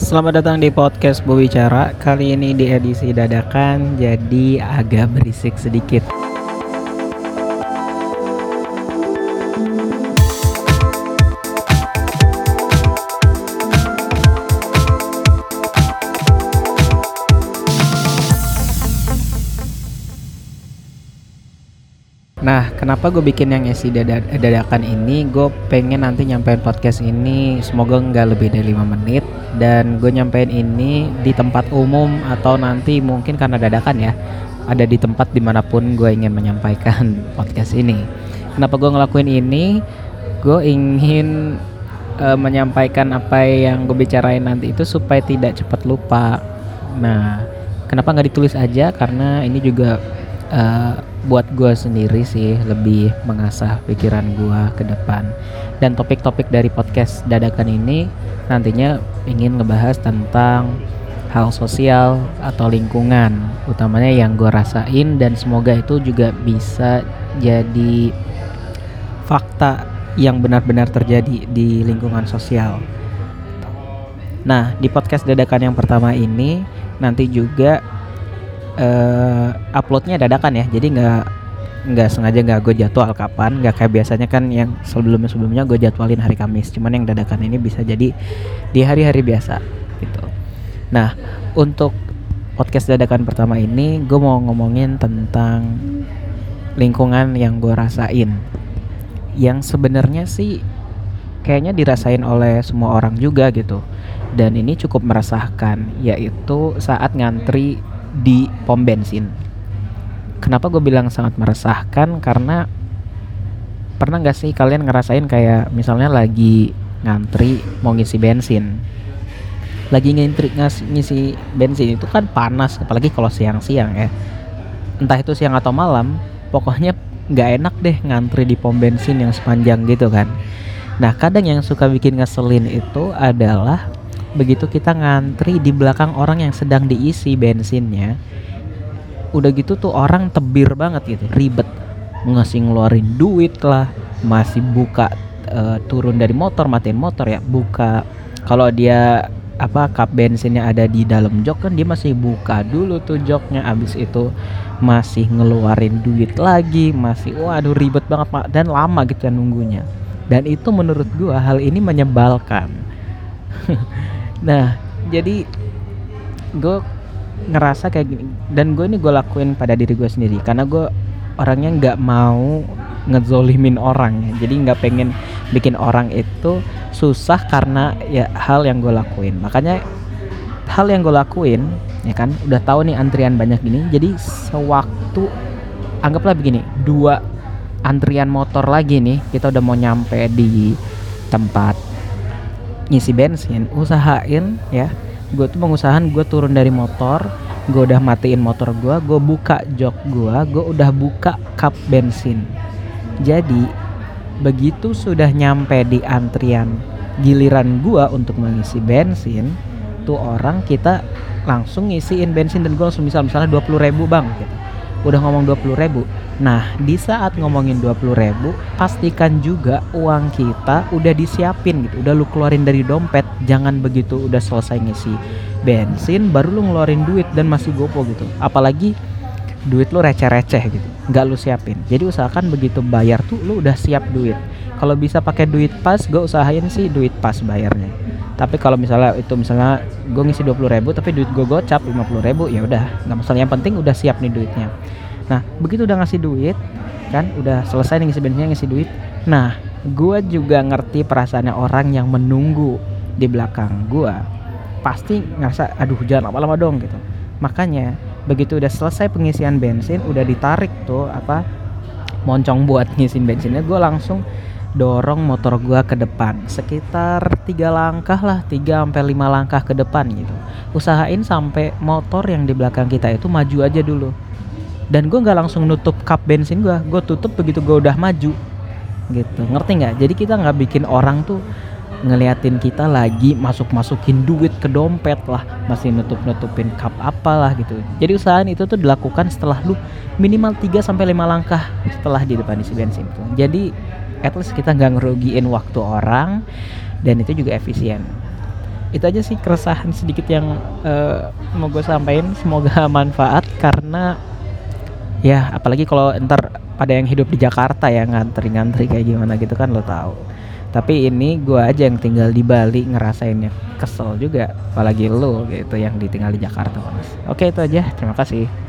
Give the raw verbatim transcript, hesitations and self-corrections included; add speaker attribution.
Speaker 1: Selamat datang di podcast Berbicara. Kali ini di edisi dadakan, jadi agak berisik sedikit. Nah, kenapa gue bikin yang isi dada- dadakan ini? Gue pengen nanti nyampein podcast ini semoga nggak lebih dari lima menit. Dan gue nyampein ini di tempat umum atau nanti mungkin karena dadakan ya, ada di tempat dimanapun gue ingin menyampaikan podcast ini. Kenapa gue ngelakuin ini? Gue ingin uh, menyampaikan apa yang gue bicarain nanti itu supaya tidak cepat lupa. Nah, kenapa nggak ditulis aja? Karena ini juga uh, buat gue sendiri sih, lebih mengasah pikiran gue ke depan. Dan topik-topik dari podcast dadakan ini nantinya ingin ngebahas tentang hal sosial atau lingkungan, utamanya yang gue rasain, dan semoga itu juga bisa jadi fakta yang benar-benar terjadi di lingkungan sosial. Nah, di podcast dadakan yang pertama ini nanti juga Uh, uploadnya dadakan ya, jadi nggak nggak sengaja nggak gue jadwal kapan, nggak kayak biasanya kan yang sebelumnya sebelumnya gue jadwalin hari Kamis. Cuman yang dadakan ini bisa jadi di hari-hari biasa gitu. Nah, untuk podcast dadakan pertama ini gue mau ngomongin tentang lingkungan yang gue rasain, yang sebenarnya sih kayaknya dirasain oleh semua orang juga gitu. Dan ini cukup meresahkan, yaitu saat ngantri di pom bensin. Kenapa gue bilang sangat meresahkan? Karena pernah gak sih kalian ngerasain kayak misalnya lagi ngantri mau ngisi bensin, lagi ngantri ngisi bensin itu kan panas, apalagi kalau siang-siang ya, entah itu siang atau malam, pokoknya gak enak deh ngantri di pom bensin yang sepanjang gitu kan. Nah, kadang yang suka bikin ngeselin itu adalah begitu kita ngantri di belakang orang yang sedang diisi bensinnya, udah gitu tuh orang tebir banget gitu, ribet, ngasih ngeluarin duit lah, masih buka uh, turun dari motor, matiin motor ya, buka kalau dia apa kap bensinnya ada di dalam jok kan, dia masih buka dulu tuh joknya, abis itu masih ngeluarin duit lagi, masih waduh ribet banget Pak, dan lama gitu ya nunggunya. Dan itu menurut gua hal ini menyebalkan. Nah, jadi gue ngerasa kayak gini, dan gue ini gue lakuin pada diri gue sendiri karena gue orangnya nggak mau ngezolimin orang ya. Jadi nggak pengen bikin orang itu susah karena ya hal yang gue lakuin. Makanya hal yang gue lakuin ya kan, udah tahu nih antrian banyak gini, jadi sewaktu anggaplah begini, dua antrian motor lagi nih, kita udah mau nyampe di tempat ngisi bensin, usahain ya, gue tuh mengusahakan gue turun dari motor, gue udah matiin motor gue, gue buka jok gue, gue udah buka kap bensin. Jadi begitu sudah nyampe di antrian giliran gue untuk mengisi bensin, tuh orang kita langsung ngisiin bensin, dan gue langsung misal misalnya dua puluh ribu bang gitu. Udah ngomong dua puluh ribu. Nah, di saat ngomongin dua puluh ribu, pastikan juga uang kita udah disiapin gitu, udah lu keluarin dari dompet. Jangan begitu udah selesai ngisi bensin baru lu ngeluarin duit dan masih gopo gitu, apalagi duit lu receh-receh gitu, nggak lu siapin. Jadi usahakan begitu bayar tuh lu udah siap duit. Kalau bisa pakai duit pas, gue usahain sih duit pas bayarnya. Tapi kalau misalnya itu misalnya gue ngisi dua puluh ribu tapi duit gue gocap lima puluh ribu, ya udah nggak masalah, yang penting udah siap nih duitnya. Nah, begitu udah ngasih duit kan, udah selesai nih ngisi bensinnya, ngisi duit. Nah, gue juga ngerti perasaannya orang yang menunggu di belakang gue, pasti ngerasa aduh jangan lama-lama dong gitu. Makanya begitu udah selesai pengisian bensin, udah ditarik tuh apa moncong buat ngisiin bensinnya, gue langsung dorong motor gue ke depan sekitar tiga langkah lah, tiga sampai lima langkah ke depan gitu. Usahain sampai motor yang di belakang kita itu maju aja dulu. Dan gue nggak langsung nutup kap bensin gue, gue tutup begitu gue udah maju gitu, ngerti nggak? Jadi kita nggak bikin orang tuh ngeliatin kita lagi masuk-masukin duit ke dompet lah, masih nutup-nutupin kap apalah gitu. Jadi usahain itu tuh dilakukan setelah lu minimal tiga sampai lima langkah setelah di depan isi bensin tuh. Jadi at least kita nggak ngerugiin waktu orang, dan itu juga efisien. Itu aja sih keresahan sedikit yang uh, mau gue sampaikan, semoga manfaat. Karena ya apalagi kalau ntar pada yang hidup di Jakarta ya, ngantri-ngantri kayak gimana gitu kan lo tahu. Tapi ini gue aja yang tinggal di Bali ngerasainnya kesel juga, apalagi lo gitu yang ditinggal di Jakarta panas. Oke, itu aja, terima kasih.